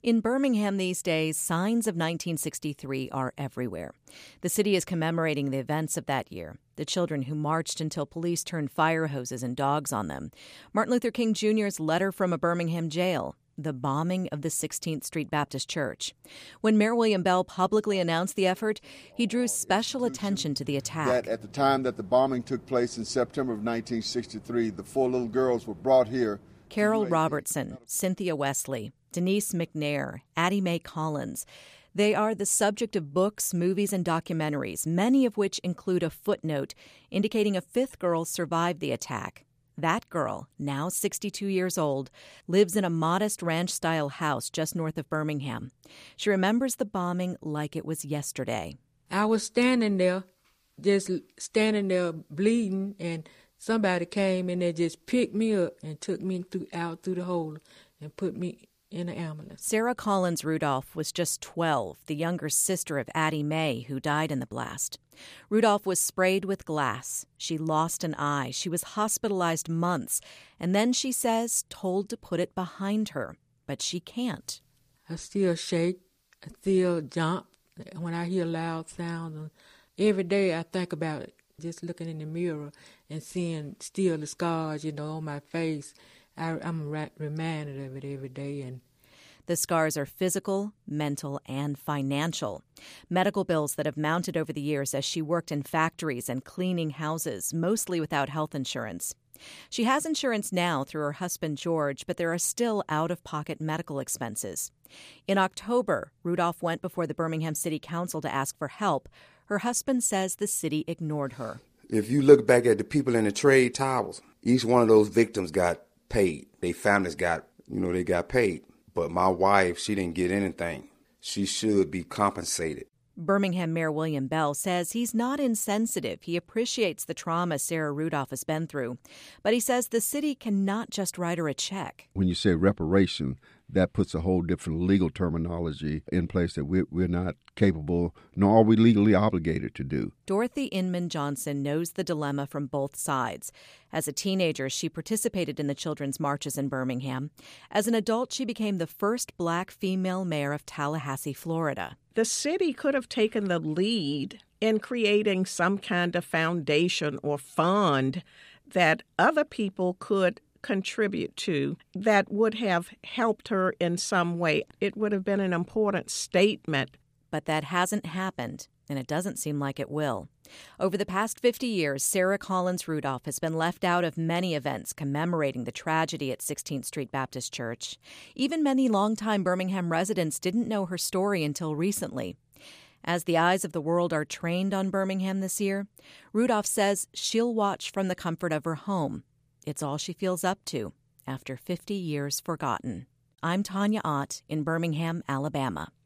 In Birmingham these days, signs of 1963 are everywhere. The city is commemorating the events of that year, the children who marched until police turned fire hoses and dogs on them, Martin Luther King Jr.'s letter from a Birmingham jail, the bombing of the 16th Street Baptist Church. When Mayor William Bell publicly announced the effort, he drew special attention to the attack. That at the time that the bombing took place in September of 1963, the 4 little girls were brought here. Carol Robertson, Cynthia Wesley, Denise McNair, Addie Mae Collins. They are the subject of books, movies, and documentaries, many of which include a footnote indicating a 5th girl survived the attack. That girl, now 62 years old, lives in a modest ranch-style house just north of Birmingham. She remembers the bombing like it was yesterday. I was standing there bleeding, and somebody came and they just picked me up and took me out through the hole and put me in an ambulance. Sarah Collins Rudolph was just 12, the younger sister of Addie Mae, who died in the blast. Rudolph was sprayed with glass. She lost an eye. She was hospitalized months, and then, she says, told to put it behind her. But she can't. I still shake. I still jump when I hear loud sounds. Every day I think about it, just looking in the mirror and seeing still the scars, on my face. I'm reminded of it every day. And the scars are physical, mental, and financial. Medical bills that have mounted over the years as she worked in factories and cleaning houses, mostly without health insurance. She has insurance now through her husband, George, but there are still out-of-pocket medical expenses. In October, Rudolph went before the Birmingham City Council to ask for help. Her husband says the city ignored her. If you look back at the people in the trade towers, each one of those victims got paid. Their families got paid. But my wife, she didn't get anything. She should be compensated. Birmingham Mayor William Bell says he's not insensitive. He appreciates the trauma Sarah Rudolph has been through. But he says the city cannot just write her a check. When you say reparation, that puts a whole different legal terminology in place that we're not capable, nor are we legally obligated to do. Dorothy Inman Johnson knows the dilemma from both sides. As a teenager, she participated in the children's marches in Birmingham. As an adult, she became the first black female mayor of Tallahassee, Florida. The city could have taken the lead in creating some kind of foundation or fund that other people could contribute to that would have helped her in some way. It would have been an important statement. But that hasn't happened, and it doesn't seem like it will. Over the past 50 years, Sarah Collins Rudolph has been left out of many events commemorating the tragedy at 16th Street Baptist Church. Even many longtime Birmingham residents didn't know her story until recently. As the eyes of the world are trained on Birmingham this year, Rudolph says she'll watch from the comfort of her home. It's all she feels up to after 50 years forgotten. I'm Tanya Ott in Birmingham, Alabama.